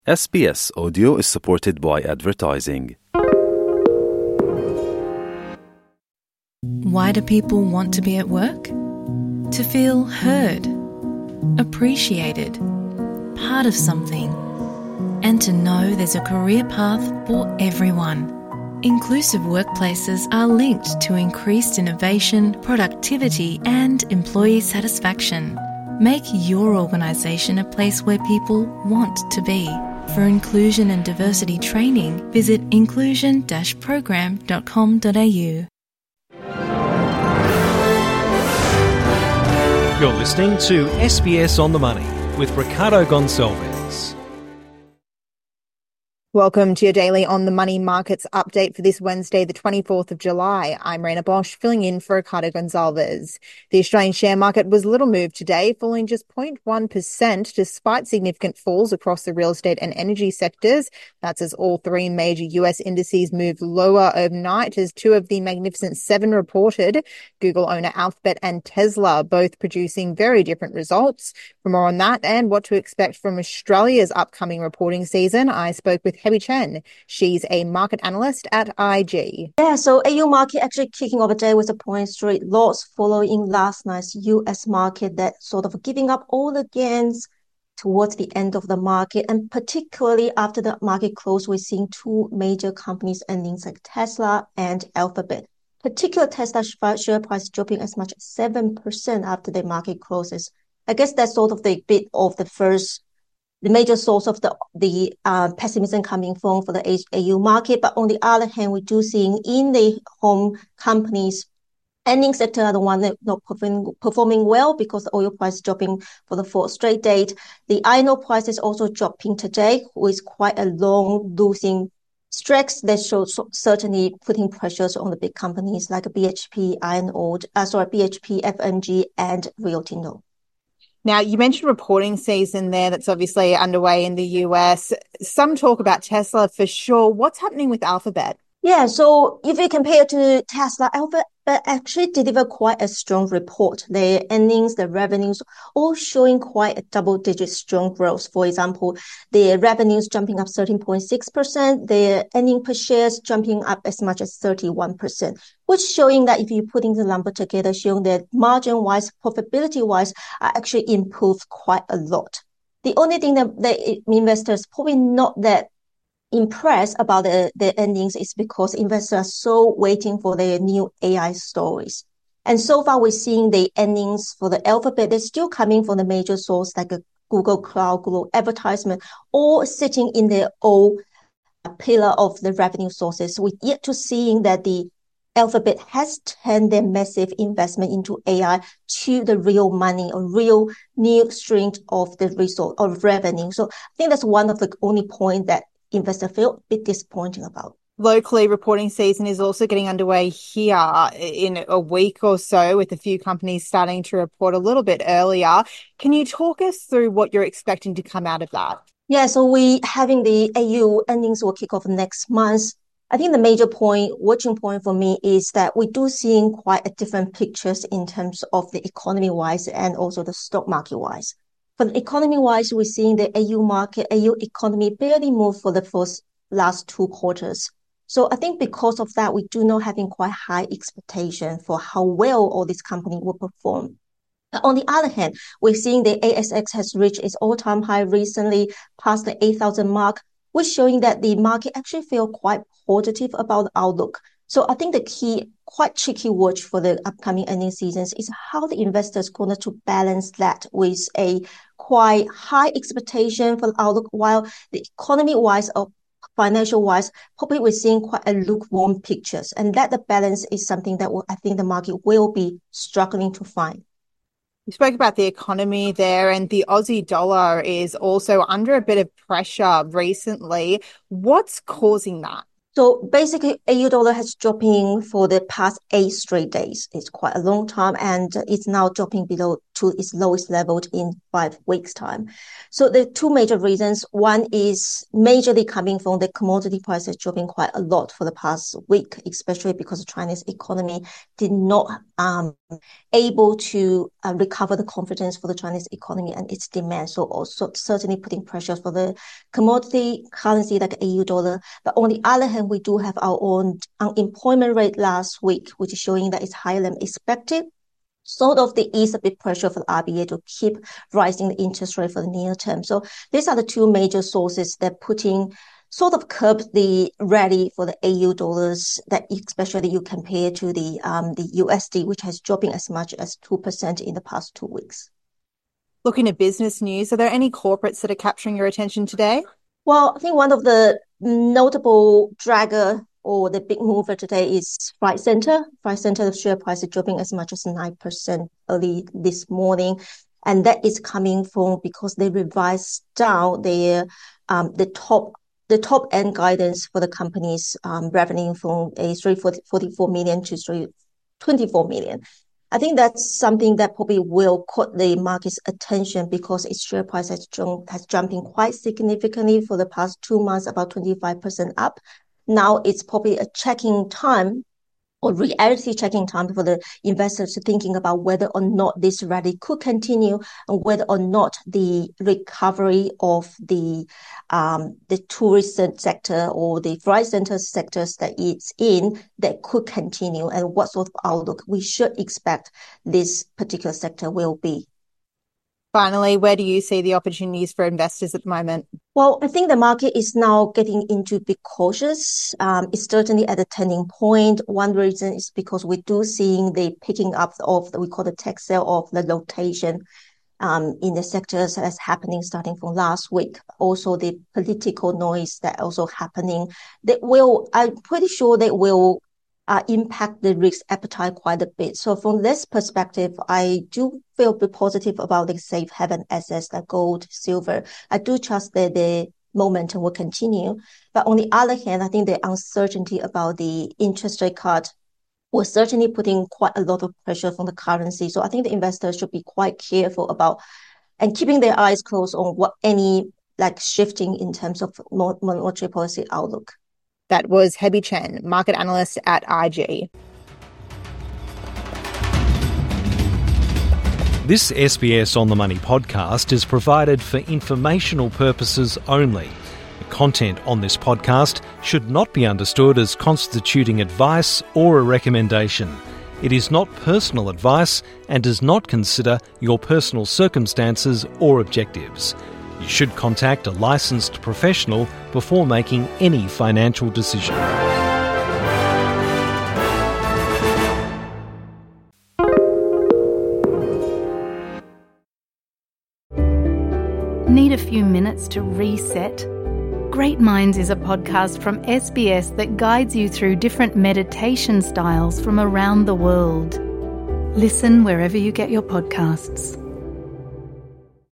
SBS Audio is supported by advertising. Why do people want to be at work? To feel heard, appreciated, part of something, and to know there's a career path for everyone. Inclusive workplaces are linked to increased innovation, productivity, and employee satisfaction. Make your organisation a place where people want to be. For inclusion and diversity training, visit inclusion-program.com.au. You're listening to SBS On The Money with Ricardo Gonçalves. Welcome to your daily On The Money markets update for this Wednesday, the 24th of July. I'm Raina Bosch, filling in for Ricardo Gonçalves. The Australian share market was little moved today, falling just 0.1% despite significant falls across the real estate and energy sectors. That's as all three major US indices moved lower overnight as two of the Magnificent Seven reported. Google owner Alphabet and Tesla both producing very different results. For more on that and what to expect from Australia's upcoming reporting season, I spoke with Hebe Chen. She's a market analyst at IG. Yeah, so AU market actually kicking off a day with a point straight loss following last night's US market that sort of giving up all the gains towards the end of the market. And particularly after the market close, we're seeing two major companies earnings like Tesla and Alphabet. Particular Tesla share price dropping as much as 7% after the market closes. I guess that's sort of the bit of the major source of the pessimism coming from for the AU market. But on the other hand, we do seeing in the home companies, earnings sector are the one that not performing well because the oil price dropping for the fourth straight date. The iron ore price is also dropping today, with quite a long losing stretch that shows certainly putting pressures on the big companies like BHP, BHP, FMG, and Rio Tinto. Now, you mentioned reporting season there that's obviously underway in the US. Some talk about Tesla for sure. What's happening with Alphabet? Yeah, so if you compare to Tesla, Alphabet actually delivered quite a strong report. Their earnings, the revenues, all showing quite a double-digit strong growth. For example, their revenues jumping up 13.6%, their earnings per shares jumping up as much as 31%, which showing that if you're putting the number together, showing that margin-wise, profitability-wise, are actually improved quite a lot. The only thing that investors probably not that impressed about the earnings is because investors are so waiting for their new AI stories. And so far, we're seeing the earnings for the Alphabet. They're still coming from the major source like a Google Cloud, Google Advertisement, all sitting in their own pillar of the revenue sources. We're yet to seeing that the Alphabet has turned their massive investment into AI to the real money or real new stream of the resource of revenue. So I think that's one of the only point that investors feel a bit disappointing about. Locally, reporting season is also getting underway here in a week or so, with a few companies starting to report a little bit earlier. Can you talk us through what you're expecting to come out of that? Yeah, so we having the AU earnings will kick off next month. I think the major watching point for me is that we do seeing quite a different pictures in terms of the economy-wise and also the stock market-wise. For the economy-wise, we're seeing the AU economy barely move for the last 2 quarters. So I think because of that, we do not having quite high expectation for how well all these companies will perform. On the other hand, we're seeing the ASX has reached its all-time high recently, past the 8,000 mark, which showing that the market actually feel quite positive about the outlook. So I think the key, quite tricky watch for the upcoming earnings seasons is how the investors going to balance that with a quite high expectation for the outlook, while the economy-wise or financial-wise, probably we're seeing quite a lukewarm pictures. And that the balance is something that I think the market will be struggling to find. You spoke about the economy there, and the Aussie dollar is also under a bit of pressure recently. What's causing that? So basically, AU dollar has dropping for the past 8 straight days. It's quite a long time, and it's now dropping below to its lowest level in 5 weeks' time. So the two major reasons. One is majorly coming from the commodity prices dropping quite a lot for the past week, especially because the Chinese economy did not able to recover the confidence for the Chinese economy and its demand. So also certainly putting pressure for the commodity currency like AU dollar. But on the other hand, we do have our own unemployment rate last week, which is showing that it's higher than expected. Sort of there is a bit pressure for the RBA to keep rising the interest rate for the near term. So these are the two major sources that putting sort of curb the rally for the AU dollars, that especially you compare to the USD, which has dropping as much as 2% in the past 2 weeks. Looking at business news, are there any corporates that are capturing your attention today? Well, I think one of the notable dragger or the big mover today is Flight Centre. Flight Centre, the share price is dropping as much as 9% early this morning. And that is coming from because they revised down their the top end guidance for the company's revenue from a 344 million to 324 million. I think that's something that probably will caught the market's attention because its share price has jumping quite significantly for the past 2 months, about 25% up. Now it's probably a checking time or reality checking time for the investors thinking about whether or not this rally could continue and whether or not the recovery of the tourism sector or the flight center sectors that it's in that could continue and what sort of outlook we should expect this particular sector will be. Finally, where do you see the opportunities for investors at the moment? Well, I think the market is now getting into bit cautious. It's certainly at a turning point. One reason is because we do seeing the picking up of we call the tech sale of the rotation in the sectors that's happening starting from last week. Also, the political noise that also happening I'm pretty sure they will impact the risk appetite quite a bit. So from this perspective, I do feel positive about the safe haven assets like gold, silver. I do trust that the momentum will continue. But on the other hand, I think the uncertainty about the interest rate cut was certainly putting quite a lot of pressure on the currency. So I think the investors should be quite careful about and keeping their eyes closed on what any shifting in terms of monetary policy outlook. That was Hebe Chen, market analyst at IG. This SBS On The Money podcast is provided for informational purposes only. The content on this podcast should not be understood as constituting advice or a recommendation. It is not personal advice and does not consider your personal circumstances or objectives. You should contact a licensed professional before making any financial decision. Need a few minutes to reset? Great Minds is a podcast from SBS that guides you through different meditation styles from around the world. Listen wherever you get your podcasts.